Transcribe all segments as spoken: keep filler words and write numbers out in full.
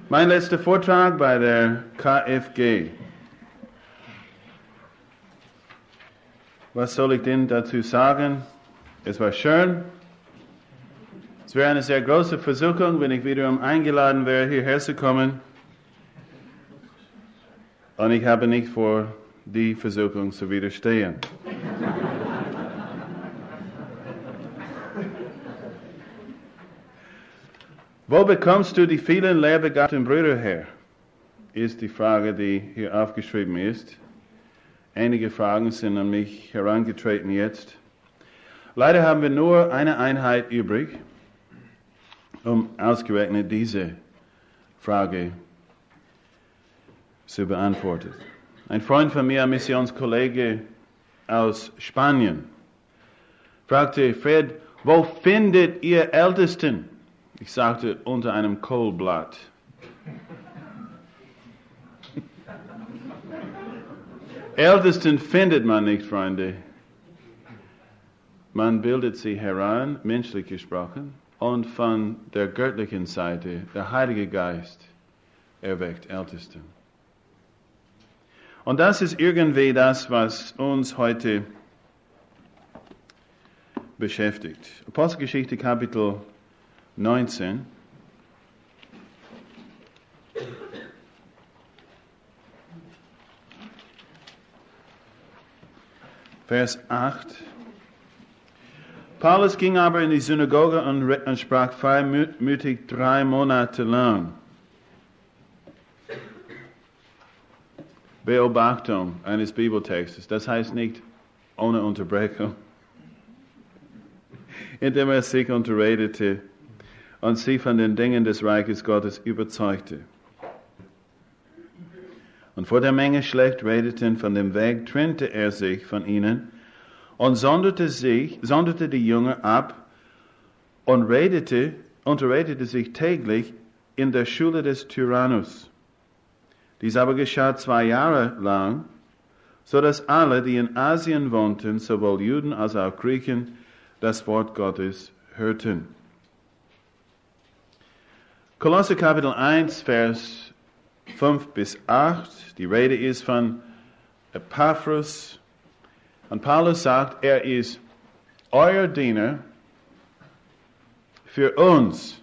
Mein letzter Vortrag bei der K F G. Was soll ich denn dazu sagen? Es war schön. Es wäre eine sehr große Versuchung, wenn ich wiederum eingeladen wäre, hierher zu kommen. Und ich habe nicht vor, die Versuchung zu widerstehen. Wo bekommst du die vielen lehrbegabten Brüder her? Ist die Frage, die hier aufgeschrieben ist. Einige Fragen sind an mich herangetreten jetzt. Leider haben wir nur eine Einheit übrig, um ausgerechnet diese Frage zu beantworten. Ein Freund von mir, ein Missionskollege aus Spanien, fragte: Fred, wo findet ihr Ältesten? Ich sagte, unter einem Kohlblatt. Ältesten findet man nicht, Freunde. Man bildet sie heran, menschlich gesprochen, und von der göttlichen Seite, der Heilige Geist, erweckt Ältesten. Und das ist irgendwie das, was uns heute beschäftigt. Apostelgeschichte Kapitel neunzehn. Vers acht. Paulus ging aber in die Synagoge und, und sprach freimütig drei Monate lang. Beobachtung eines Bibeltextes, das heißt nicht ohne Unterbrechung, indem er sich unterredete und sie von den Dingen des Reiches Gottes überzeugte. Und vor der Menge schlecht redeten von dem Weg, trennte er sich von ihnen und sonderte sich, sonderte die Jünger ab und redete, unterredete sich täglich in der Schule des Tyrannus. Dies aber geschah zwei Jahre lang, so dass alle, die in Asien wohnten, sowohl Juden als auch Griechen, das Wort Gottes hörten. Kolosser Kapitel eins, Vers fünf bis acht, die Rede ist von Epaphras. Und Paulus sagt, er ist euer Diener für uns.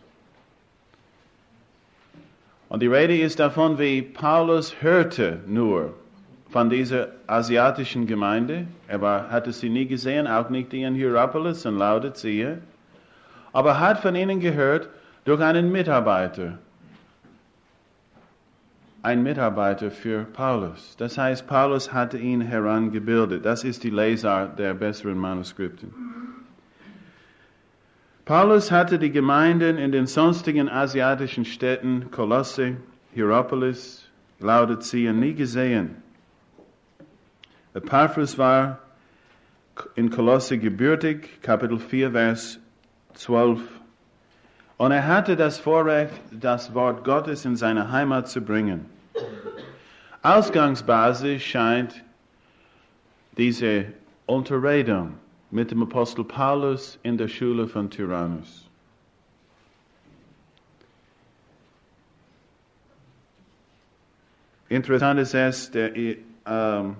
Und die Rede ist davon, wie Paulus hörte nur von dieser asiatischen Gemeinde. Er war, hatte sie nie gesehen, auch nicht die in Hierapolis und Laodicea. Aber hat von ihnen gehört durch einen Mitarbeiter. Ein Mitarbeiter für Paulus. Das heißt, Paulus hatte ihn herangebildet. Das ist die Lesart der besseren Manuskripten. Paulus hatte die Gemeinden in den sonstigen asiatischen Städten Kolosse, Hierapolis, Laodicea nie gesehen. Epaphras war in Kolosse gebürtig, Kapitel vier, Vers zwölf. Und er hatte das Vorrecht, das Wort Gottes in seine Heimat zu bringen. Ausgangsbasis scheint diese Unterredung mit dem Apostel Paulus in der Schule von Tyrannus. Interessant ist es, der, ähm,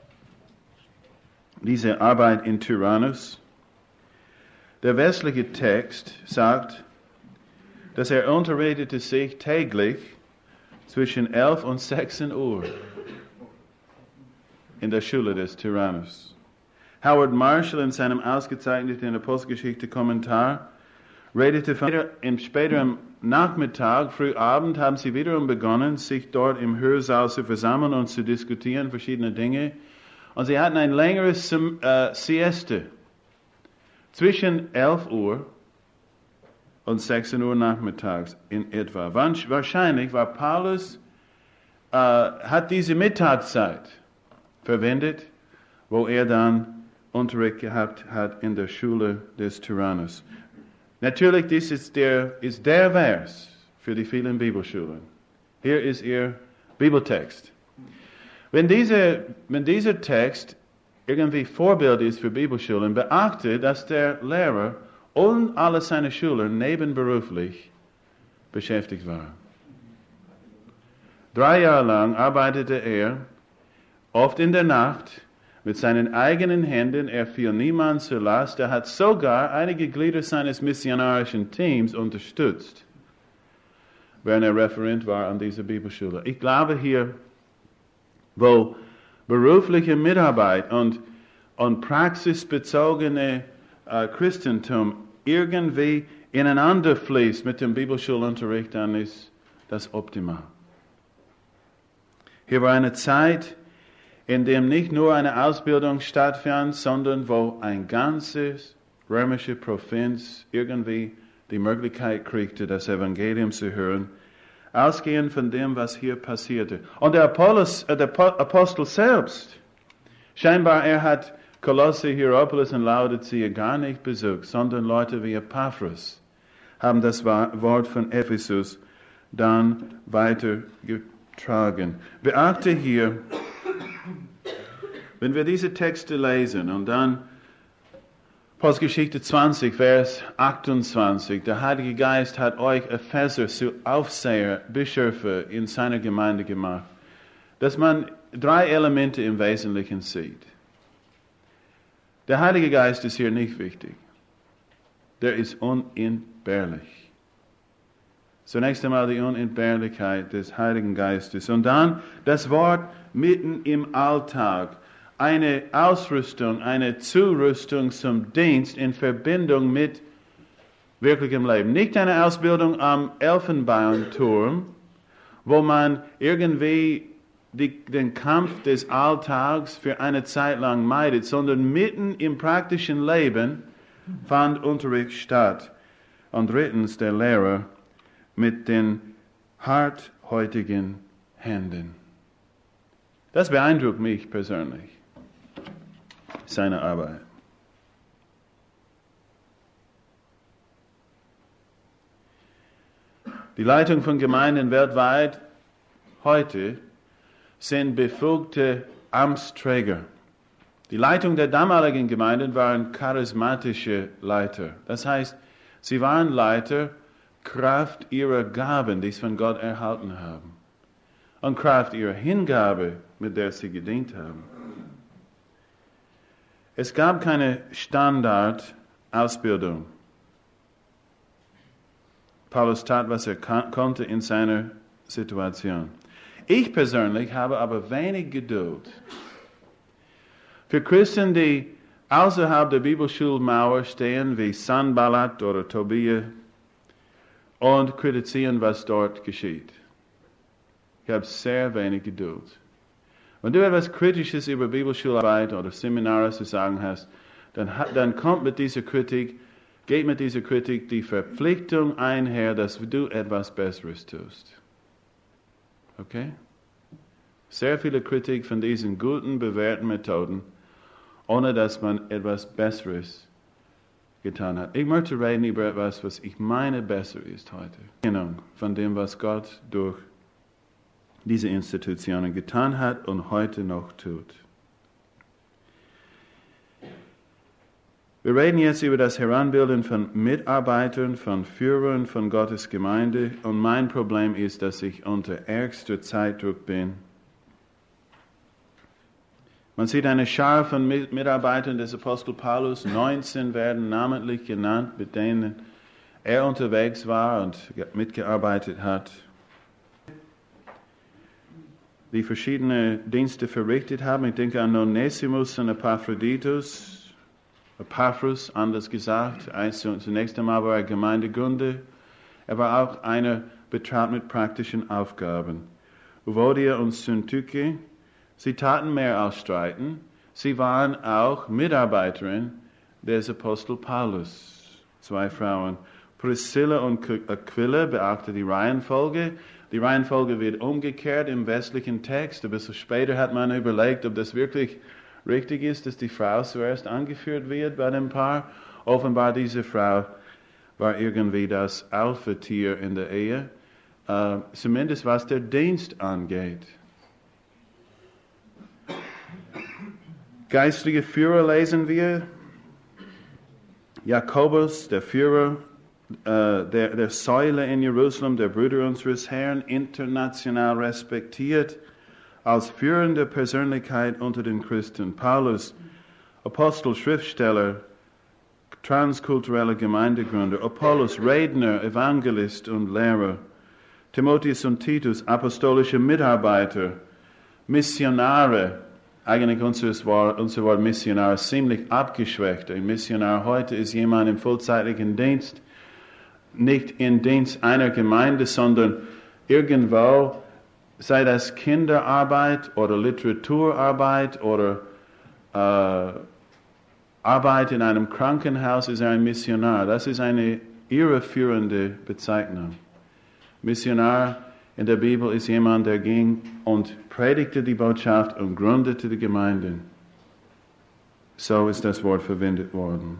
diese Arbeit in Tyrannus. Der westliche Text sagt, dass er unterredete sich täglich zwischen elf und sechzehn Uhr in der Schule des Tyrannus. Howard Marshall in seinem ausgezeichneten Apostelgeschichte-Kommentar redete von im späteren Nachmittag, Frühabend haben sie wiederum begonnen, sich dort im Hörsaal zu versammeln und zu diskutieren, verschiedene Dinge. Und sie hatten ein längeres äh, Sieste zwischen elf Uhr und sechzehn Uhr nachmittags in etwa. Wahrscheinlich war Paulus, äh, hat diese Mittagszeit verwendet, wo er dann Unterricht gehabt hat in der Schule des Tyrannus. Natürlich, dies ist der, ist der Vers für die vielen Bibelschulen. Hier ist ihr Bibeltext. Wenn, diese, wenn dieser Text irgendwie Vorbild ist für Bibelschulen, beachte, dass der Lehrer und alle seine Schüler nebenberuflich beschäftigt waren. Drei Jahre lang arbeitete er, oft in der Nacht, mit seinen eigenen Händen. Er fiel niemand zur Last. Er hat sogar einige Glieder seines missionarischen Teams unterstützt, während er Referent war an dieser Bibelschule. Ich glaube hier, wo berufliche Mitarbeit und, und praxisbezogene äh, Christentum irgendwie ineinander fließt mit dem Bibelschulunterricht, dann ist das optimal. Hier war eine Zeit, in der nicht nur eine Ausbildung stattfand, sondern wo ein ganzes römische Provinz irgendwie die Möglichkeit kriegte, das Evangelium zu hören, ausgehend von dem, was hier passierte. Und der, Apollos, äh, der Apostel selbst, scheinbar er hat Kolosse, Hierapolis und Laodicea gar nicht besucht, sondern Leute wie Epaphras haben das Wort von Ephesus dann weitergetragen. Beachte hier, wenn wir diese Texte lesen und dann Apostelgeschichte zwanzig, Vers achtundzwanzig, der Heilige Geist hat euch Epheser zu Aufseher, Bischöfe in seiner Gemeinde gemacht, dass man drei Elemente im Wesentlichen sieht. Der Heilige Geist ist hier nicht wichtig. Der ist unentbehrlich. Zunächst einmal die Unentbehrlichkeit des Heiligen Geistes. Und dann das Wort mitten im Alltag. Eine Ausrüstung, eine Zurüstung zum Dienst in Verbindung mit wirklichem Leben. Nicht eine Ausbildung am Elfenbeinturm, wo man irgendwie die, den Kampf des Alltags für eine Zeit lang meidet, sondern mitten im praktischen Leben fand Unterricht statt. Und drittens der Lehrer mit den harthäutigen Händen. Das beeindruckt mich persönlich, seine Arbeit. Die Leitung von Gemeinden weltweit heute sind befugte Amtsträger. Die Leitung der damaligen Gemeinden waren charismatische Leiter. Das heißt, sie waren Leiter Kraft ihrer Gaben, die sie von Gott erhalten haben. Und Kraft ihrer Hingabe, mit der sie gedient haben. Es gab keine Standardausbildung. Paulus tat, was er konnte in seiner Situation. Ich persönlich habe aber wenig Geduld für Christen, die außerhalb der Bibelschulmauer stehen, wie Sanballat oder Tobia, und kritisieren, was dort geschieht. Ich habe sehr wenig Geduld. Wenn du etwas Kritisches über Bibelschularbeit oder Seminare zu sagen hast, dann, dann kommt mit dieser Kritik, geht mit dieser Kritik die Verpflichtung einher, dass du etwas Besseres tust. Okay? Sehr viele Kritik von diesen guten, bewährten Methoden, ohne dass man etwas Besseres getan hat. Ich möchte reden über etwas, was ich meine besser ist heute. Von dem, was Gott durch diese Institutionen getan hat und heute noch tut. Wir reden jetzt über das Heranbilden von Mitarbeitern, von Führern von Gottes Gemeinde. Und mein Problem ist, dass ich unter ärgster Zeitdruck bin. Man sieht eine Schar von Mitarbeitern des Apostel Paulus. neunzehn werden namentlich genannt, mit denen er unterwegs war und mitgearbeitet hat, die verschiedene Dienste verrichtet haben. Ich denke an Onesimus und Epaphroditus. Epaphras, anders gesagt. Zunächst einmal war er Gemeindegründer. Er war auch einer betraut mit praktischen Aufgaben. Euodia und Syntyche, sie taten mehr als streiten. Sie waren auch Mitarbeiterinnen des Apostel Paulus. Zwei Frauen. Priscilla und Aquila, beachte die Reihenfolge. Die Reihenfolge wird umgekehrt im westlichen Text. Ein bisschen später hat man überlegt, ob das wirklich richtig ist, dass die Frau zuerst angeführt wird bei dem Paar. Offenbar diese Frau war irgendwie das Alpha-Tier in der Ehe, äh, zumindest was der Dienst angeht. Geistliche Führer lesen wir. Jakobus, der Führer äh, der, der Säule in Jerusalem, der Brüder unseres Herrn, international respektiert als führende Persönlichkeit unter den Christen. Paulus, Apostel, Schriftsteller, transkultureller Gemeindegründer. Apollos, Redner, Evangelist und Lehrer. Timotheus und Titus, apostolische Mitarbeiter, Missionare. Eigentlich unser Wort, unser Wort Missionar ist ziemlich abgeschwächt. Ein Missionar heute ist jemand im vollzeitlichen Dienst, nicht in Dienst einer Gemeinde, sondern irgendwo, sei das Kinderarbeit oder Literaturarbeit oder äh, Arbeit in einem Krankenhaus, ist er ein Missionar. Das ist eine irreführende Bezeichnung. Missionar in der Bibel ist jemand, der ging und predigte die Botschaft und gründete die Gemeinden. So ist das Wort verwendet worden.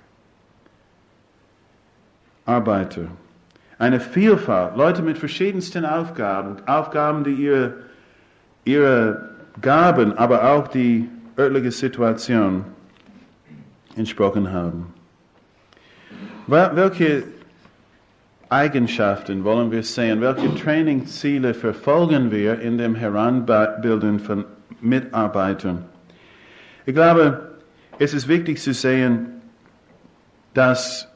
Arbeiter. Eine Vielfalt, Leute mit verschiedensten Aufgaben, Aufgaben, die ihre, ihre Gaben, aber auch die örtliche Situation entsprochen haben. Welche Eigenschaften wollen wir sehen? Welche Trainingsziele verfolgen wir in dem Heranbilden von Mitarbeitern? Ich glaube, es ist wichtig zu sehen, dass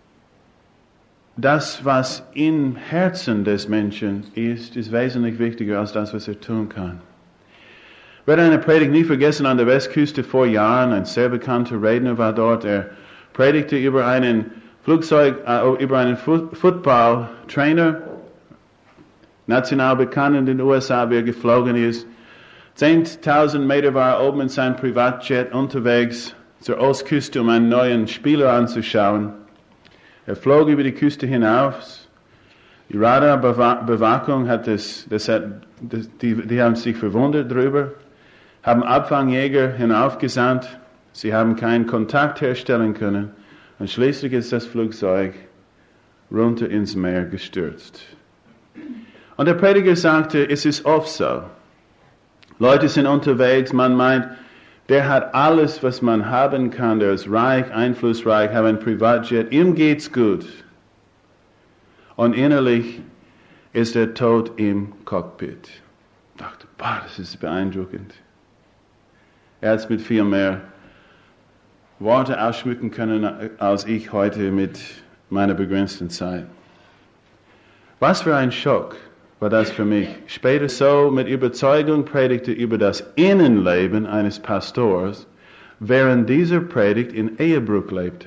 das, was im Herzen des Menschen ist, ist wesentlich wichtiger als das, was er tun kann. Ich werde eine Predigt nie vergessen an der Westküste vor Jahren. Ein sehr bekannter Redner war dort. Er predigte über einen Flugzeug, äh, über einen Football-Trainer, national bekannt in den U S A, wie er geflogen ist. zehntausend Meter war er oben in seinem Privatjet unterwegs zur Ostküste, um einen neuen Spieler anzuschauen. Er flog über die Küste hinauf. Die Radarbewahrung hat das, das hat, das, die, die haben sich verwundert darüber, haben Abfangjäger hinaufgesandt. Sie haben keinen Kontakt herstellen können. Und schließlich ist das Flugzeug runter ins Meer gestürzt. Und der Prediger sagte, es ist oft so. Leute sind unterwegs, man meint, der hat alles, was man haben kann, der ist reich, einflussreich, hat ein Privatjet, ihm geht's gut. Und innerlich ist der Tod im Cockpit. Ich dachte, boah, das ist beeindruckend. Er hat es mit viel mehr Worte ausschmücken können, als ich heute mit meiner begrenzten Zeit. Was für ein Schock war das für mich. Später so mit Überzeugung predigte über das Innenleben eines Pastors, während dieser Predigt in Ehebruch lebte.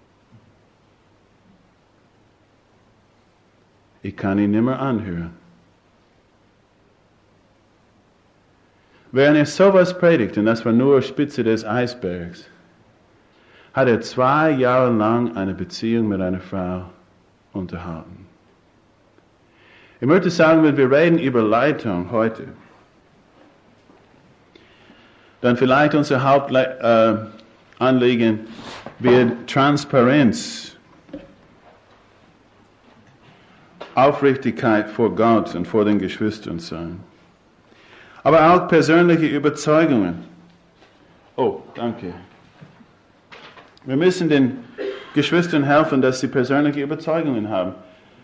Ich kann ihn nicht mehr anhören. Während er sowas predigte, und das war nur Spitze des Eisbergs, hat er zwei Jahre lang eine Beziehung mit einer Frau unterhalten. Ich möchte sagen, wenn wir reden über Leitung heute, dann vielleicht unser Hauptanliegen äh, wird Transparenz, Aufrichtigkeit vor Gott und vor den Geschwistern sein. Aber auch persönliche Überzeugungen. Oh, danke. Wir müssen den Geschwistern helfen, dass sie persönliche Überzeugungen haben.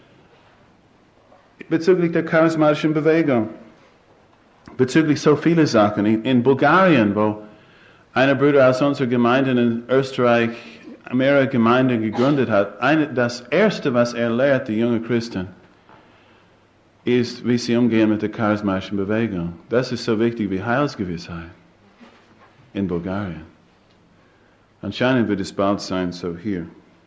Bezüglich der charismatischen Bewegung, bezüglich so viele Sachen. In Bulgarien, wo einer Bruder aus unserer Gemeinde in Österreich mehrere Gemeinden gegründet hat, eine, das Erste, was er lehrt, die jungen Christen, ist, wie sie umgehen mit der charismatischen Bewegung. Das ist so wichtig wie Heilsgewissheit in Bulgarien. Anscheinend wird es bald sein, so hier.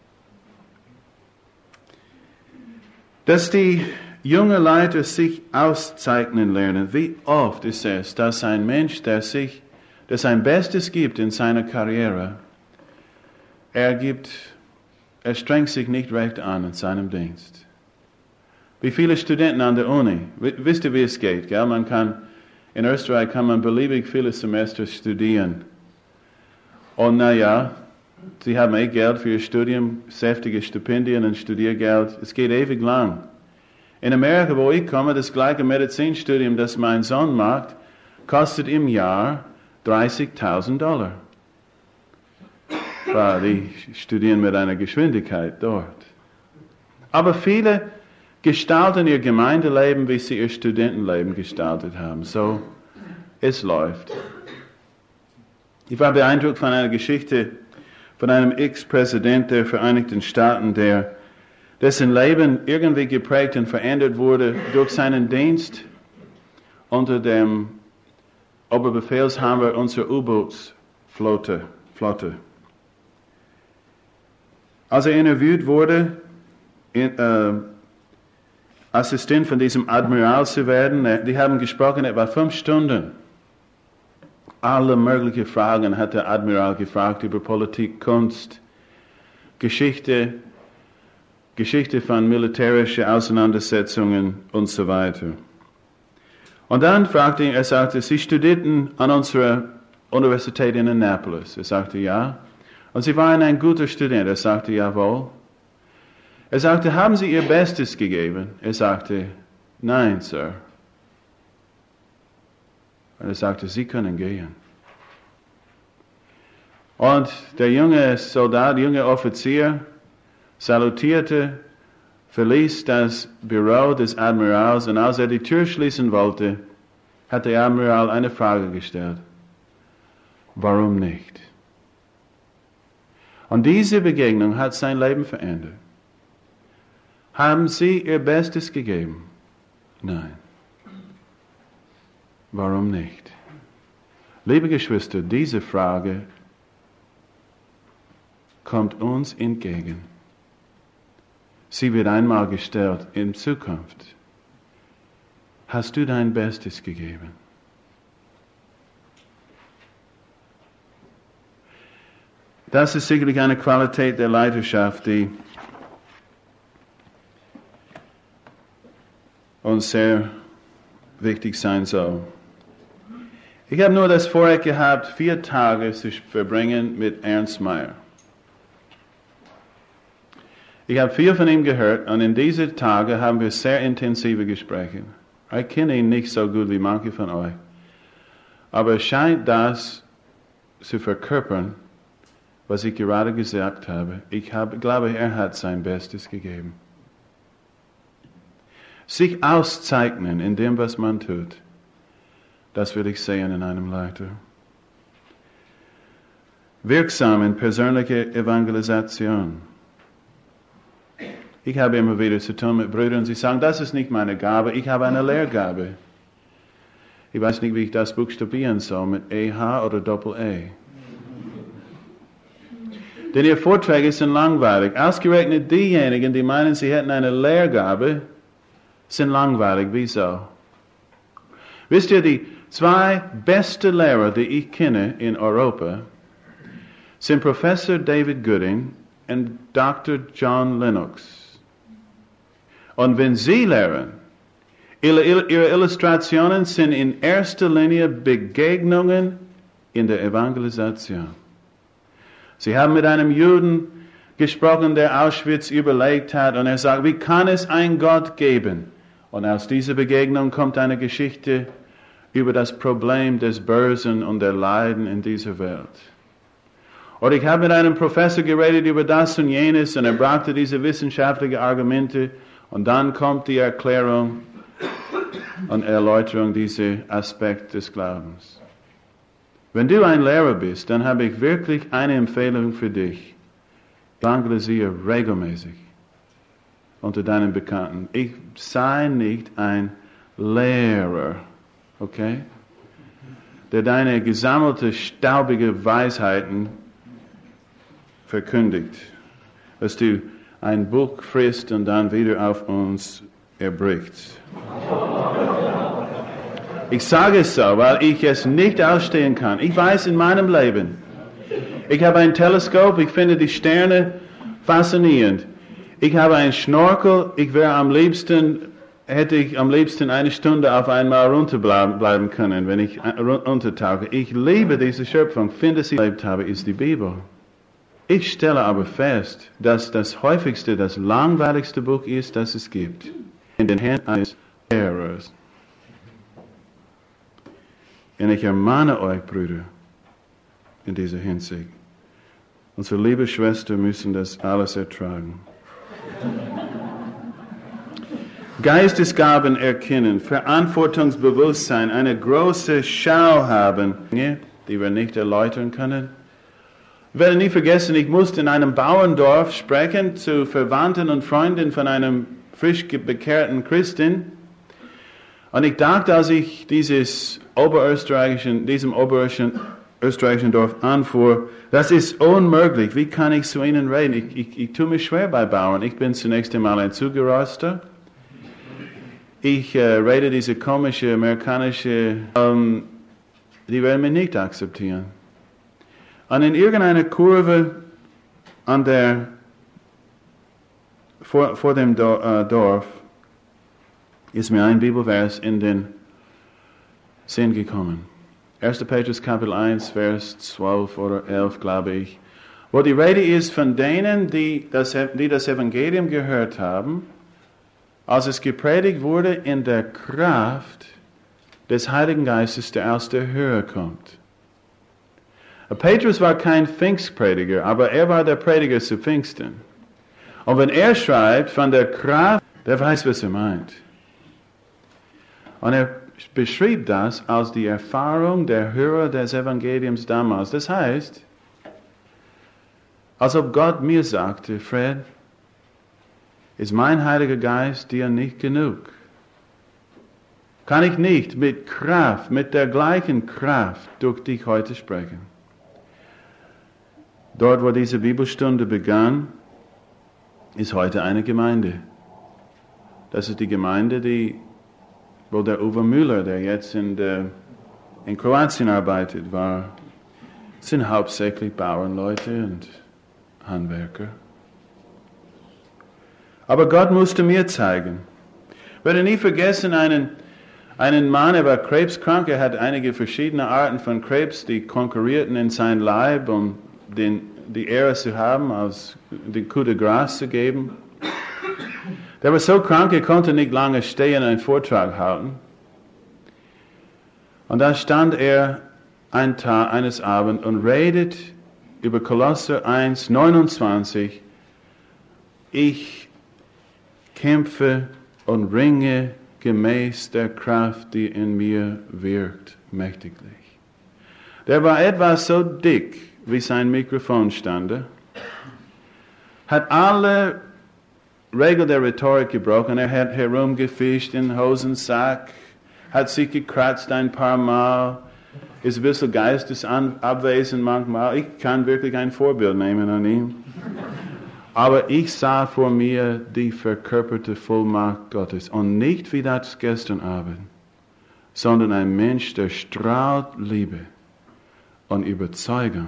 Dass die jungen Leiter sich auszeichnen lernen, wie oft ist es, dass ein Mensch, der sich, der sein Bestes gibt in seiner Karriere, er gibt, er strengt sich nicht recht an in seinem Dienst. Wie viele Studenten an der Uni, wisst ihr, wie es geht, gell? Man kann, in Österreich kann man beliebig viele Semester studieren. Und naja, sie haben eh Geld für ihr Studium, säftige Stipendien und Studiergeld. Es geht ewig lang. In Amerika, wo ich komme, das gleiche Medizinstudium, das mein Sohn macht, kostet im Jahr dreißigtausend Dollar. Weil die studieren mit einer Geschwindigkeit dort. Aber viele gestalten ihr Gemeindeleben, wie sie ihr Studentenleben gestaltet haben. So, es läuft. Ich war beeindruckt von einer Geschichte von einem Ex-Präsident der Vereinigten Staaten, der, dessen Leben irgendwie geprägt und verändert wurde durch seinen Dienst unter dem Oberbefehlshaber unserer U-Bootsflotte. Flotte. Als er interviewt wurde, in, äh, Assistent von diesem Admiral zu werden, die haben gesprochen etwa fünf Stunden. Alle möglichen Fragen hat der Admiral gefragt über Politik, Kunst, Geschichte, Geschichte von militärischen Auseinandersetzungen und so weiter. Und dann fragte ihn, er sagte, Sie studierten an unserer Universität in Annapolis. Er sagte, ja. Und Sie waren ein guter Student. Er sagte, jawohl. Er sagte, haben Sie Ihr Bestes gegeben? Er sagte, nein, Sir. Und er sagte, Sie können gehen. Und der junge Soldat, junge Offizier, salutierte, verließ das Büro des Admirals und als er die Tür schließen wollte, hat der Admiral eine Frage gestellt. Warum nicht? Und diese Begegnung hat sein Leben verändert. Haben Sie Ihr Bestes gegeben? Nein. Warum nicht? Liebe Geschwister, diese Frage kommt uns entgegen. Sie wird einmal gestellt in Zukunft. Hast du dein Bestes gegeben? Das ist sicherlich eine Qualität der Leiterschaft, die uns sehr wichtig sein soll. Ich habe nur das Vorrecht gehabt, vier Tage zu verbringen mit Ernst Mayr. Ich habe viel von ihm gehört und in diesen Tagen haben wir sehr intensive Gespräche. Ich kenne ihn nicht so gut wie manche von euch, aber es scheint das zu verkörpern, was ich gerade gesagt habe. Ich habe, glaube, er hat sein Bestes gegeben. Sich auszeichnen in dem, was man tut, das will ich sehen in einem Leiter. Wirksam in persönlicher Evangelisation. Ich habe immer wieder zu tun mit Brüdern, sie sagen, das ist nicht meine Gabe, ich habe eine Lehrgabe. Ich weiß nicht, wie ich das buchstabieren soll, mit E H oder Doppel-E. Denn ihre Vorträge sind langweilig. Ausgerechnet diejenigen, die meinen, sie hätten eine Lehrgabe, sind langweilig. Wieso? Wisst ihr, die zwei besten Lehrer, die ich kenne in Europa, sind Professor David Gooding und Doktor John Lennox. Und wenn sie lehren, ihre, ihre Illustrationen sind in erster Linie Begegnungen in der Evangelisation. Sie haben mit einem Juden gesprochen, der Auschwitz überlegt hat, und er sagt, wie kann es einen Gott geben? Und aus dieser Begegnung kommt eine Geschichte über das Problem des Bösen und der Leiden in dieser Welt. Oder ich habe mit einem Professor geredet über das und jenes, und er brachte diese wissenschaftlichen Argumente, und dann kommt die Erklärung und Erläuterung dieser Aspekt des Glaubens. Wenn du ein Lehrer bist, dann habe ich wirklich eine Empfehlung für dich. Evangelisiere regelmäßig unter deinen Bekannten. Ich sei nicht ein Lehrer, okay? Der deine gesammelte staubige Weisheiten verkündigt. Dass du ein Buch frisst und dann wieder auf uns erbricht. Ich sage es so, weil ich es nicht ausstehen kann. Ich weiß in meinem Leben, ich habe ein Teleskop, ich finde die Sterne faszinierend. Ich habe einen Schnorkel, ich wäre am liebsten, hätte ich am liebsten eine Stunde auf einmal runterbleiben können, wenn ich untertauche. Ich liebe diese Schöpfung, finde sie erlebt habe, ist die Bibel. Ich stelle aber fest, dass das häufigste, das langweiligste Buch ist, das es gibt. In den Händen eines Lehrers. Und ich ermahne euch, Brüder, in dieser Hinsicht. Unsere liebe Schwestern müssen das alles ertragen. Geistesgaben erkennen, Verantwortungsbewusstsein, eine große Schau haben, die wir nicht erläutern können. Ich werde nie vergessen, ich musste in einem Bauerndorf sprechen zu Verwandten und Freunden von einem frisch bekehrten Christen. Und ich dachte, als ich dieses oberösterreichischen, diesem oberösterreichischen Dorf anfuhr, das ist unmöglich. Wie kann ich zu ihnen reden? Ich, ich, ich tue mich schwer bei Bauern. Ich bin zunächst einmal ein Zugeroster. Ich äh, rede diese komische amerikanische, ähm, die werden mich nicht akzeptieren. Und in irgendeiner Kurve an der, vor, vor dem Do, äh, Dorf ist mir ein Bibelvers in den Sinn gekommen. erster Petrus Kapitel eins, Vers zwölf oder elf, glaube ich, wo die Rede ist von denen, die das, die das Evangelium gehört haben, als es gepredigt wurde in der Kraft des Heiligen Geistes, der aus der Höhe kommt. Petrus war kein Pfingstprediger, aber er war der Prediger zu Pfingsten. Und wenn er schreibt von der Kraft, der weiß, was er meint. Und er beschrieb das als die Erfahrung der Hörer des Evangeliums damals. Das heißt, als ob Gott mir sagte, Fred, ist mein Heiliger Geist dir nicht genug? Kann ich nicht mit Kraft, mit der gleichen Kraft durch dich heute sprechen? Dort, wo diese Bibelstunde begann, ist heute eine Gemeinde. Das ist die Gemeinde, die, wo der Uwe Müller, der jetzt in, der, in Kroatien arbeitet, war. Es sind hauptsächlich Bauernleute und Handwerker. Aber Gott musste mir zeigen. Ich werde nie vergessen, einen, einen Mann, er war krebskrank, er hat einige verschiedene Arten von Krebs, die konkurrierten in sein Leib, um den, die Ehre zu haben, als den Coup de Grâce zu geben. Der war so krank, er konnte nicht lange stehen und einen Vortrag halten. Und dann stand er ein Tag, eines Abends und redet über Kolosser eins, neunundzwanzig. Ich kämpfe und ringe gemäß der Kraft, die in mir wirkt, mächtiglich. Der war etwas so dick, wie sein Mikrofon stand, hat alle Regeln der Rhetorik gebrochen. Er hat herumgefischt in Hosensack, hat sich gekratzt ein paar Mal, ist ein bisschen geistesabwesend manchmal. Ich kann wirklich ein Vorbild nehmen an ihm. Aber ich sah vor mir die verkörperte Vollmacht Gottes. Und nicht wie das gestern Abend, sondern ein Mensch, der strahlt Liebe und Überzeugung.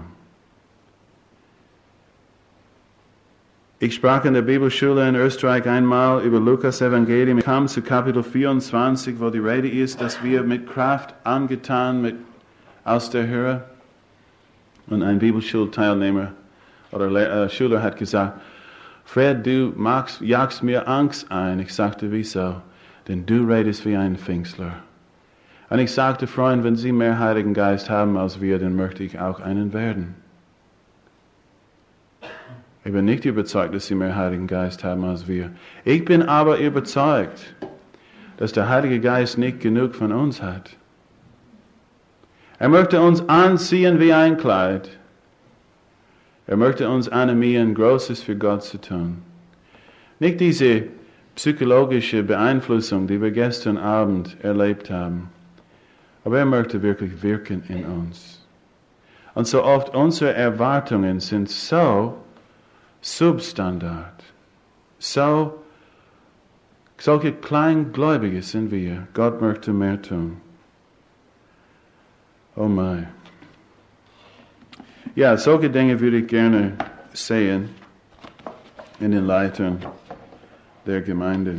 Ich sprach in der Bibelschule in Österreich einmal über Lukas Evangelium. Ich kam zu Kapitel vierundzwanzig, wo die Rede ist, dass wir mit Kraft angetan mit aus der Höhe. Und ein Bibelschulteilnehmer oder äh, Schüler hat gesagt, Fred, du magst, jagst mir Angst ein. Ich sagte, wieso? Denn du redest wie ein Pfingstler. Und ich sagte, Freund, wenn Sie mehr Heiligen Geist haben als wir, dann möchte ich auch einen werden. Ich bin nicht überzeugt, dass Sie mehr Heiligen Geist haben als wir. Ich bin aber überzeugt, dass der Heilige Geist nicht genug von uns hat. Er möchte uns anziehen wie ein Kleid. Er möchte uns animieren, Großes für Gott zu tun. Nicht diese psychologische Beeinflussung, die wir gestern Abend erlebt haben. Aber er möchte wirklich wirken in uns. Und so oft unsere Erwartungen sind so Substandard. So, solche Kleingläubige sind wir. Gott möchte mehr tun. Oh mein. Ja, solche Dinge würde ich gerne sehen in den Leitern der Gemeinde.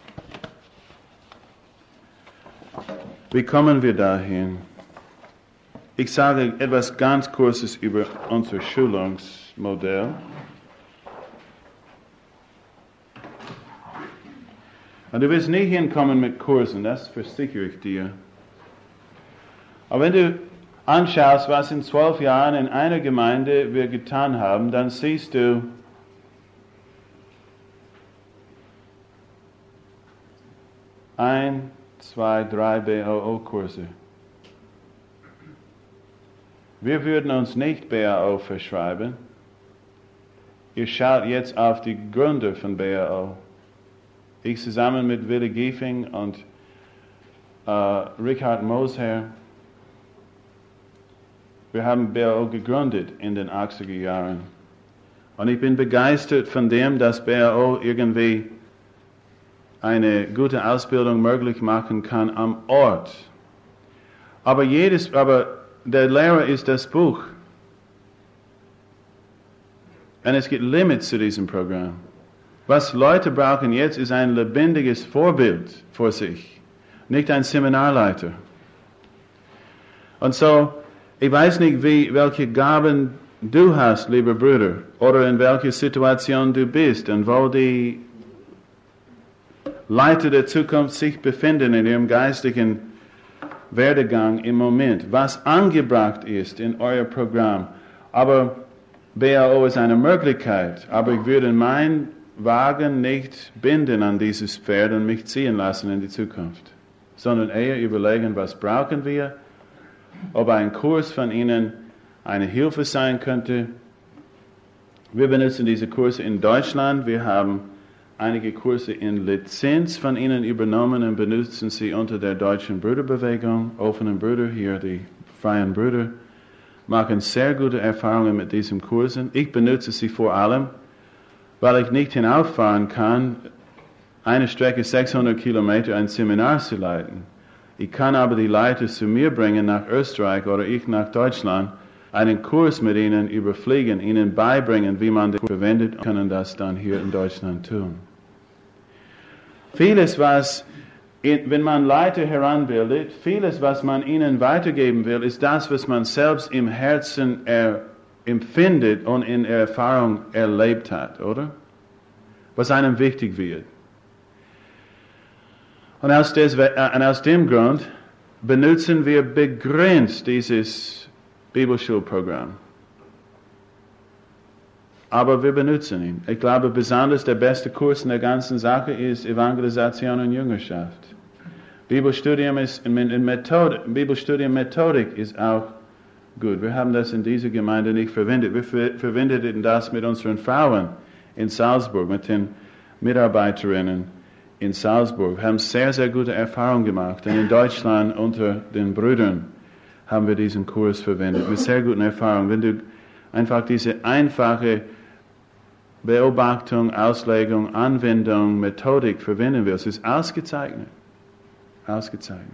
Wie kommen wir dahin? Ich sage etwas ganz Kurzes über unser Schulungsmodell. Und du wirst nicht hinkommen mit Kursen, das versichere ich dir. Aber wenn du anschaust, was in zwölf Jahren in einer Gemeinde wir getan haben, dann siehst du, ein, zwei, drei B A O-Kurse. Wir würden uns nicht B A O verschreiben. Ihr schaut jetzt auf die Gründer von B A O. Ich zusammen mit Willi Giefing und äh, Richard Mosher, wir haben B A O gegründet in den achtziger Jahren. Und ich bin begeistert von dem, dass B A O irgendwie eine gute Ausbildung möglich machen kann am Ort. Aber jedes, aber der Lehrer ist das Buch. Und es gibt Limits zu diesem Programm. Was Leute brauchen jetzt, ist ein lebendiges Vorbild vor sich, nicht ein Seminarleiter. Und so, ich weiß nicht, wie, welche Gaben du hast, lieber Bruder, oder in welcher Situation du bist und wo die Leiter der Zukunft sich befinden in ihrem geistigen Werdegang im Moment, was angebracht ist in euer Programm. Aber B A O ist eine Möglichkeit, aber ich würde meinen Wagen nicht binden an dieses Pferd und mich ziehen lassen in die Zukunft, sondern eher überlegen, was brauchen wir, ob ein Kurs von Ihnen eine Hilfe sein könnte. Wir benutzen diese Kurse in Deutschland, wir haben einige Kurse in Lizenz von Ihnen übernommen und benutzen sie unter der deutschen Brüderbewegung, offenen Brüder, hier die freien Brüder, machen sehr gute Erfahrungen mit diesen Kursen. Ich benutze sie vor allem, weil ich nicht hinauffahren kann, eine Strecke sechshundert Kilometer ein Seminar zu leiten. Ich kann aber die Leiter zu mir bringen nach Österreich oder ich nach Deutschland, einen Kurs mit ihnen überfliegen, ihnen beibringen, wie man den verwendet und können das dann hier in Deutschland tun. Vieles, was, wenn man Leiter heranbildet, vieles, was man ihnen weitergeben will, ist das, was man selbst im Herzen er, empfindet und in Erfahrung erlebt hat, oder? Was einem wichtig wird. Und aus, des, äh, und aus dem Grund benutzen wir begrenzt dieses Bibelschulprogramm. Aber wir benutzen ihn. Ich glaube, besonders der beste Kurs in der ganzen Sache ist Evangelisation und Jüngerschaft. Bibelstudium ist in Methode, Bibelstudium Methodik ist auch gut. Wir haben das in dieser Gemeinde nicht verwendet. Wir ver- verwendeten das mit unseren Frauen in Salzburg, mit den Mitarbeiterinnen in Salzburg. Wir haben sehr, sehr gute Erfahrungen gemacht. Und in Deutschland unter den Brüdern haben wir diesen Kurs verwendet mit sehr guten Erfahrungen. Wenn du einfach diese einfache Beobachtung, Auslegung, Anwendung, Methodik verwenden willst, ist ausgezeichnet. Ausgezeichnet.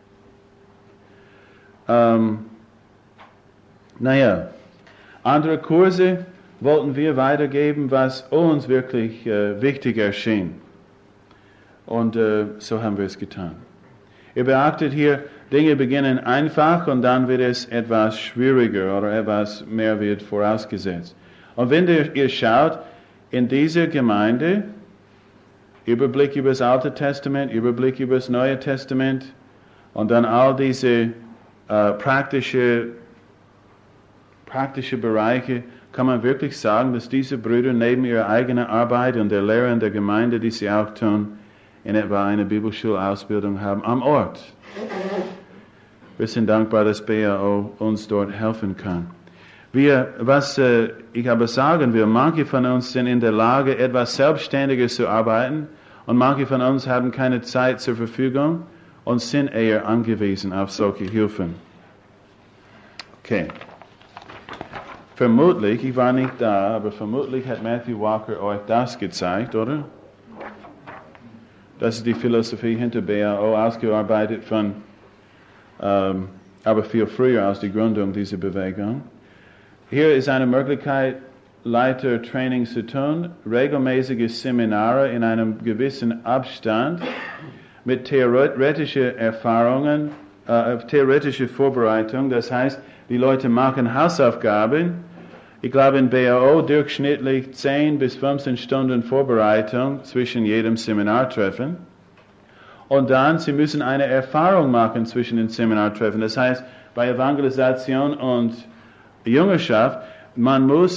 Ähm, naja, andere Kurse wollten wir weitergeben, was uns wirklich äh, wichtig erschien. Und äh, so haben wir es getan. Ihr beachtet hier, Dinge beginnen einfach und dann wird es etwas schwieriger oder etwas mehr wird vorausgesetzt. Und wenn ihr, ihr schaut, in dieser Gemeinde, Überblick über das Alte Testament, Überblick über das Neue Testament und dann all diese äh, praktische, praktische Bereiche, kann man wirklich sagen, dass diese Brüder neben ihrer eigenen Arbeit und der Lehre in der Gemeinde, die sie auch tun, in etwa eine Bibelschulausbildung haben am Ort. Wir sind dankbar, dass B A O uns dort helfen kann. Wir, was äh, ich aber sagen will, manche von uns sind in der Lage, etwas selbstständiger zu arbeiten und manche von uns haben keine Zeit zur Verfügung und sind eher angewiesen auf solche Hilfen. Okay. Vermutlich, ich war nicht da, aber vermutlich hat Matthew Walker euch das gezeigt, oder? Das ist die Philosophie hinter B A O, ausgearbeitet von, ähm, aber viel früher als die Gründung dieser Bewegung. Hier ist eine Möglichkeit, Leitertraining zu tun, regelmäßige Seminare in einem gewissen Abstand mit theoretischen Erfahrungen, äh, theoretische Vorbereitung. Das heißt, die Leute machen Hausaufgaben. Ich glaube in B A O durchschnittlich zehn bis fünfzehn Stunden Vorbereitung zwischen jedem Seminartreffen. Und dann, sie müssen eine Erfahrung machen zwischen den Seminartreffen. Das heißt, bei Evangelisation und Jüngerschaft, man muss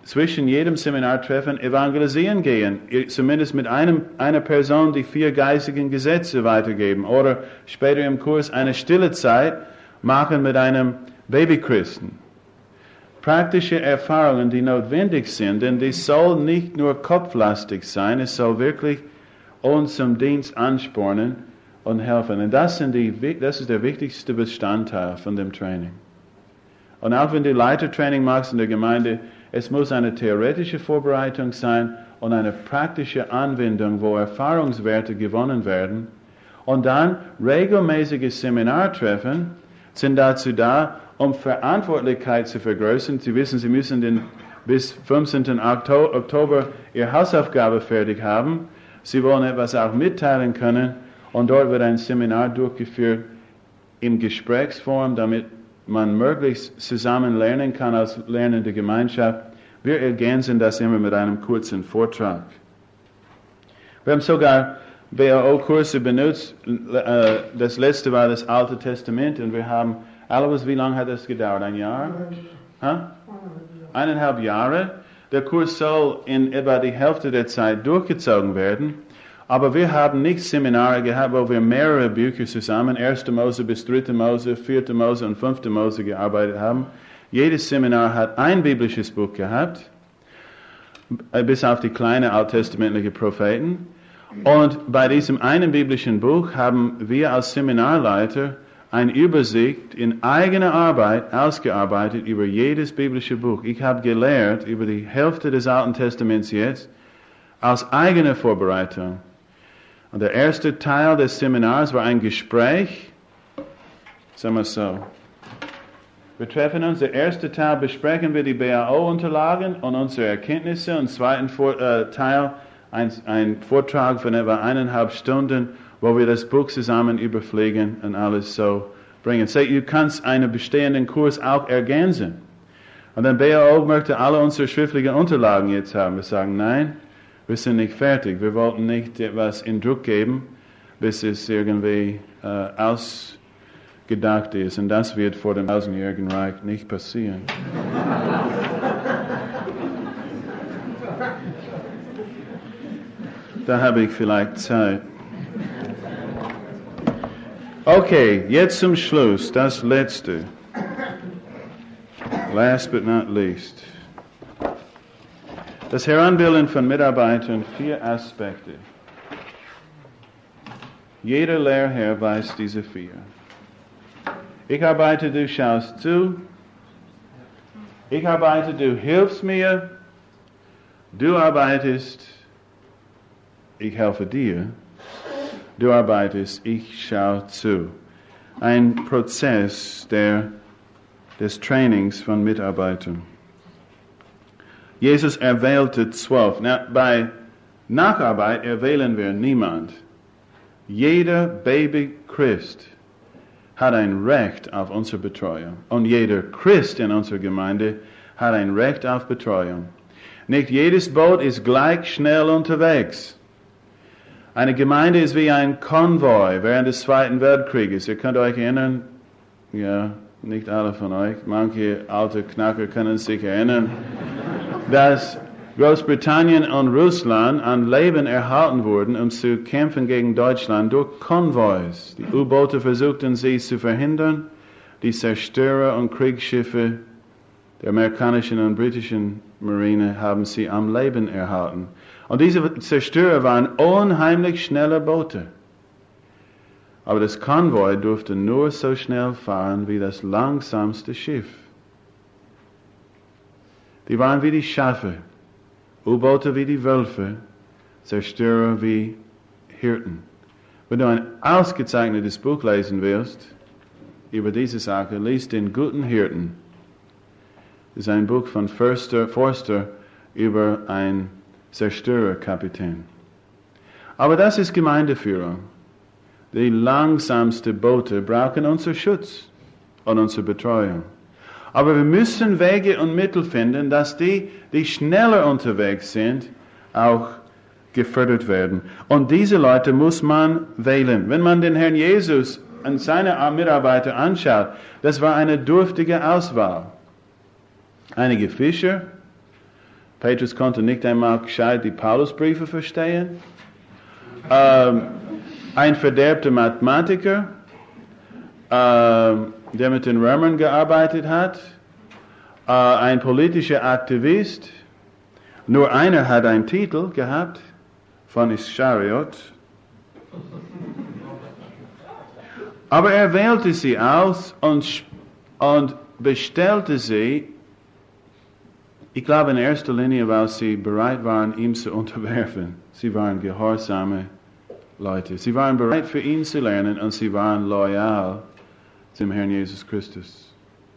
zwischen jedem Seminartreffen evangelisieren gehen, zumindest mit einem, einer Person die vier geistigen Gesetze weitergeben oder später im Kurs eine stille Zeit machen mit einem Babychristen. Praktische Erfahrungen, die notwendig sind, denn dies soll nicht nur kopflastig sein, es soll wirklich uns zum Dienst anspornen und helfen. Und das, sind die, das ist der wichtigste Bestandteil von dem Training. Und auch wenn du Leitertraining machst in der Gemeinde, es muss eine theoretische Vorbereitung sein und eine praktische Anwendung, wo Erfahrungswerte gewonnen werden. Und dann regelmäßige Seminartreffen sind dazu da, um Verantwortlichkeit zu vergrößern. Sie wissen, Sie müssen den, bis fünfzehnten Oktober Ihre Hausaufgabe fertig haben. Sie wollen etwas auch mitteilen können. Und dort wird ein Seminar durchgeführt in Gesprächsform, damit man möglichst zusammen lernen kann als lernende Gemeinschaft. Wir ergänzen das immer mit einem kurzen Vortrag. Wir haben sogar B A O-Kurse benutzt. Das letzte war das Alte Testament und wir haben, Albus, wie lange hat das gedauert? Ein Jahr? Ha? Eineinhalb Jahre. Der Kurs soll in etwa die Hälfte der Zeit durchgezogen werden. Aber wir haben nicht Seminare gehabt, wo wir mehrere Bücher zusammen, erste Mose bis dritte Mose, vierte Mose und fünfte Mose gearbeitet haben. Jedes Seminar hat ein biblisches Buch gehabt, bis auf die kleinen alttestamentlichen Propheten. Und bei diesem einen biblischen Buch haben wir als Seminarleiter eine Übersicht in eigener Arbeit ausgearbeitet über jedes biblische Buch. Ich habe gelehrt über die Hälfte des Alten Testaments jetzt aus eigener Vorbereitung. Und der erste Teil des Seminars war ein Gespräch. Sagen wir so. Wir treffen uns, der erste Teil besprechen wir die B A O-Unterlagen und unsere Erkenntnisse. Und zweiten Vor- äh, Teil ein, ein Vortrag von etwa eineinhalb Stunden, wo wir das Buch zusammen überfliegen und alles so bringen. So, du kannst einen bestehenden Kurs auch ergänzen. Und dann B A O möchte alle unsere schriftlichen Unterlagen jetzt haben. Wir sagen, nein, wir sind nicht fertig. Wir wollten nicht etwas in Druck geben, bis es irgendwie äh, ausgedacht ist. Und das wird vor dem tausendjährigen Reich nicht passieren. Da habe ich vielleicht Zeit. Okay, jetzt zum Schluss, das Letzte. Last but not least. Das Heranbilden von Mitarbeitern, vier Aspekte. Jeder Lehrherr weiß diese vier. Ich arbeite, du schaust zu. Ich arbeite, du hilfst mir. Du arbeitest, ich helfe dir. Du arbeitest, ich schaue zu. Ein Prozess der, des Trainings von Mitarbeitern. Jesus erwählte zwölf. Na, bei Nacharbeit erwählen wir niemand. Jeder Baby-Christ hat ein Recht auf unsere Betreuung. Und jeder Christ in unserer Gemeinde hat ein Recht auf Betreuung. Nicht jedes Boot ist gleich schnell unterwegs. Eine Gemeinde ist wie ein Konvoi während des Zweiten Weltkrieges. Ihr könnt euch erinnern, ja, nicht alle von euch, manche alte Knacker können sich erinnern, dass Großbritannien und Russland an Leben erhalten wurden, um zu kämpfen gegen Deutschland durch Konvois. Die U-Boote versuchten sie zu verhindern, die Zerstörer und Kriegsschiffe der amerikanischen und britischen Marine haben sie am Leben erhalten. Und diese Zerstörer waren unheimlich schnelle Boote. Aber das Konvoi durfte nur so schnell fahren wie das langsamste Schiff. Die waren wie die Schafe, U-Boote wie die Wölfe, Zerstörer wie Hirten. Wenn du ein ausgezeichnetes Buch lesen willst über diese Sache, lies den guten Hirten. Das ist ein Buch von Forster, Forster über einen Zerstörerkapitän. Aber das ist Gemeindeführung. Die langsamsten Boote brauchen unseren Schutz und unsere Betreuung. Aber wir müssen Wege und Mittel finden, dass die, die schneller unterwegs sind, auch gefördert werden. Und diese Leute muss man wählen. Wenn man den Herrn Jesus und seine Mitarbeiter anschaut, das war eine dürftige Auswahl. Einige Fischer, Petrus konnte nicht einmal gescheit die Paulusbriefe verstehen. Ähm, ein verderbter Mathematiker, ähm, der mit den Römern gearbeitet hat, äh, ein politischer Aktivist. Nur einer hat einen Titel gehabt von Ischariot. Aber er wählte sie aus und, und bestellte sie, ich glaube in erster Linie, weil sie bereit waren, ihm zu unterwerfen. Sie waren gehorsame Leute. Sie waren bereit für ihn zu lernen und sie waren loyal zum Herrn Jesus Christus.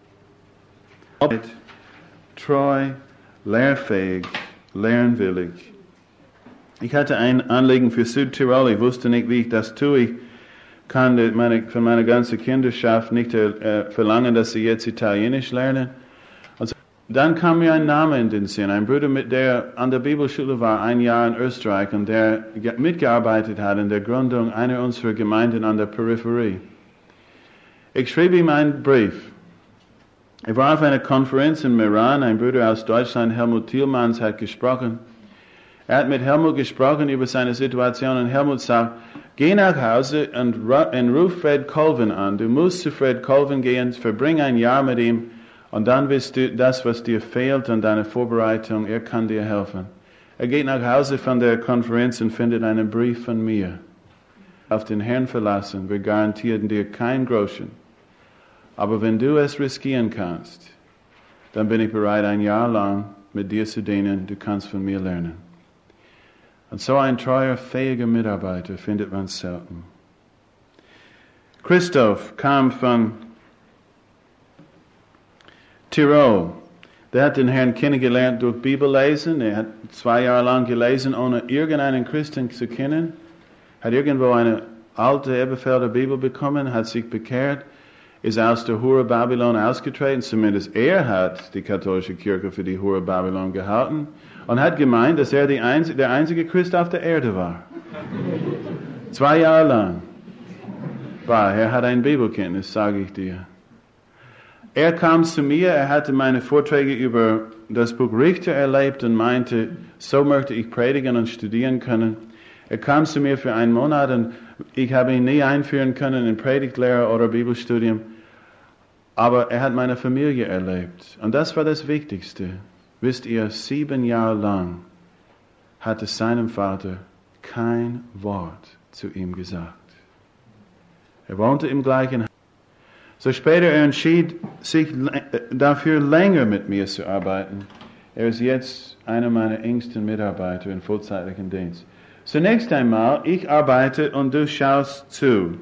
Treu, lehrfähig, lernwillig. Ich hatte ein Anliegen für Südtirol. Ich wusste nicht, wie ich das tue. Ich kann meine, von meiner ganzen Kinderschaft nicht äh, verlangen, dass sie jetzt Italienisch lernen. Also, dann kam mir ein Name in den Sinn. Ein Bruder, mit der an der Bibelschule war, ein Jahr in Österreich und der mitgearbeitet hat in der Gründung einer unserer Gemeinden an der Peripherie. Ich schrieb ihm einen Brief. Er war auf einer Konferenz in Meran. Ein Bruder aus Deutschland, Helmut Thielmanns, hat gesprochen. Er hat mit Helmut gesprochen über seine Situation und Helmut sagt, geh nach Hause und, und ruf Fred Colvin an. Du musst zu Fred Colvin gehen, verbring ein Jahr mit ihm und dann wirst du das, was dir fehlt an deiner Vorbereitung, er kann dir helfen. Er geht nach Hause von der Konferenz und findet einen Brief von mir. Auf den Herrn verlassen, wir garantieren dir kein Groschen. Aber wenn du es riskieren kannst, dann bin ich bereit, ein Jahr lang mit dir zu dienen, du kannst von mir lernen. Und so ein treuer, fähiger Mitarbeiter findet man selten. Christoph kam von Tirol. Der hat den Herrn kennengelernt durch Bibellesen. Er hat zwei Jahre lang gelesen, ohne irgendeinen Christen zu kennen. Hat irgendwo eine alte Elberfelder Bibel bekommen, hat sich bekehrt, ist aus der Hure Babylon ausgetreten. Zumindest er hat die katholische Kirche für die Hure Babylon gehalten. Und hat gemeint, dass er die einzige, der einzige Christ auf der Erde war. Zwei Jahre lang. Bah, er hat ein Bibelkenntnis, sage ich dir. Er kam zu mir, er hatte meine Vorträge über das Buch Richter erlebt und meinte, so möchte ich predigen und studieren können. Er kam zu mir für einen Monat und ich habe ihn nie einführen können in Predigtlehre oder Bibelstudium. Aber er hat meine Familie erlebt. Und das war das Wichtigste. Wisst ihr, sieben Jahre lang hatte seinem Vater kein Wort zu ihm gesagt. Er wohnte im gleichen Haus. So später er entschied sich dafür länger mit mir zu arbeiten. Er ist jetzt einer meiner engsten Mitarbeiter im vollzeitlichen Dienst. Zunächst einmal, ich arbeite und du schaust zu.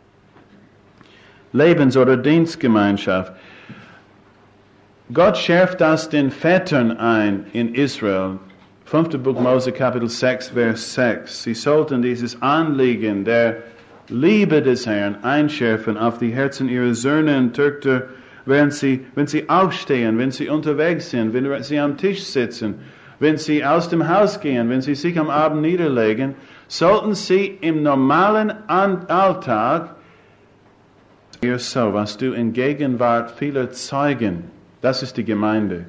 Lebens- oder Dienstgemeinschaft. Gott schärft das den Vätern ein in Israel. Fünfter Buch Mose, Kapitel sechs, Vers sechs. Sie sollten dieses Anliegen der Liebe des Herrn einschärfen auf die Herzen ihrer Söhne und Töchter, während sie, wenn sie aufstehen, wenn sie unterwegs sind, wenn sie am Tisch sitzen, wenn sie aus dem Haus gehen, wenn sie sich am Abend niederlegen, sollten sie im normalen Alltag, so, was du in Gegenwart vieler Zeugen, das ist die Gemeinde.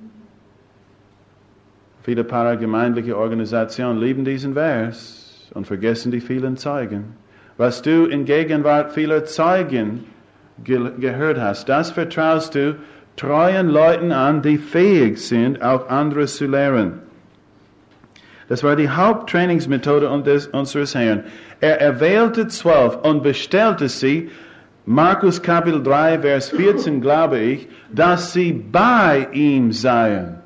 Viele paragemeindliche Organisationen lieben diesen Vers und vergessen die vielen Zeugen. Was du in Gegenwart vieler Zeugen ge- gehört hast, das vertraust du treuen Leuten an, die fähig sind, auch anderes zu lehren. Das war die Haupttrainingsmethode unseres Herrn. Er erwählte zwölf und bestellte sie, Markus Kapitel drei, Vers vierzehn, glaube ich, dass sie bei ihm seien.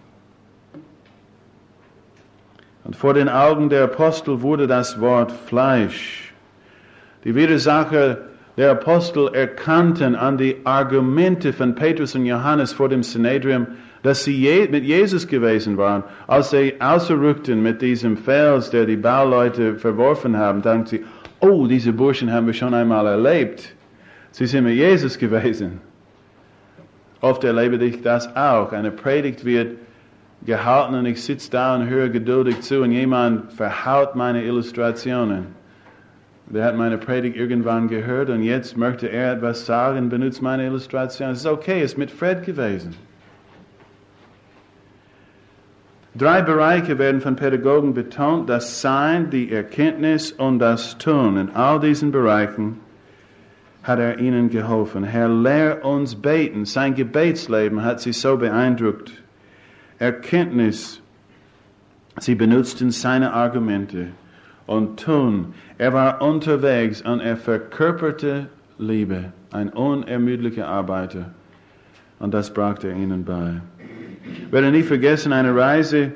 Und vor den Augen der Apostel wurde das Wort Fleisch. Die Widersacher der Apostel erkannten an die Argumente von Petrus und Johannes vor dem Synedrium, dass sie je, mit Jesus gewesen waren. Als sie ausrückten mit diesem Fels, der die Bauleute verworfen haben, dachten sie, oh, diese Burschen haben wir schon einmal erlebt. Sie sind mit Jesus gewesen. Oft erlebe ich das auch. Eine Predigt wird gehalten und ich sitze da und höre geduldig zu und jemand verhaut meine Illustrationen. Der hat meine Predigt irgendwann gehört und jetzt möchte er etwas sagen, benutzt meine Illustration. Es ist okay, es ist mit Fred gewesen. Drei Bereiche werden von Pädagogen betont, das Sein, die Erkenntnis und das Tun. In all diesen Bereichen hat er ihnen geholfen. Herr, lehr uns beten. Sein Gebetsleben hat sie so beeindruckt. Erkenntnis, sie benutzten seine Argumente. Und Tun, er war unterwegs und er verkörperte Liebe, ein unermüdlicher Arbeiter. Und das brachte er ihnen bei. Ich werde nie vergessen, eine Reise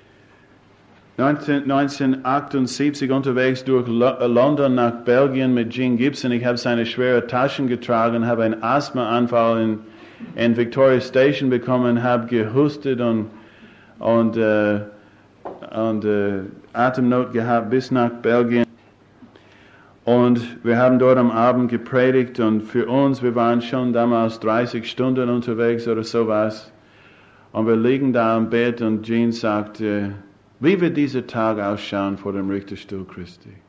neunzehnhundertachtundsiebzig unterwegs durch London nach Belgien mit Gene Gibson. Ich habe seine schweren Taschen getragen, habe einen Asthmaanfall in, in Victoria Station bekommen, habe gehustet und, und, äh, und äh, Atemnot gehabt bis nach Belgien. Und wir haben dort am Abend gepredigt und für uns, wir waren schon damals dreißig Stunden unterwegs oder sowas. Und wir liegen da im Bett und Jean sagte, wie wird dieser Tag ausschauen vor dem Richterstuhl Christi?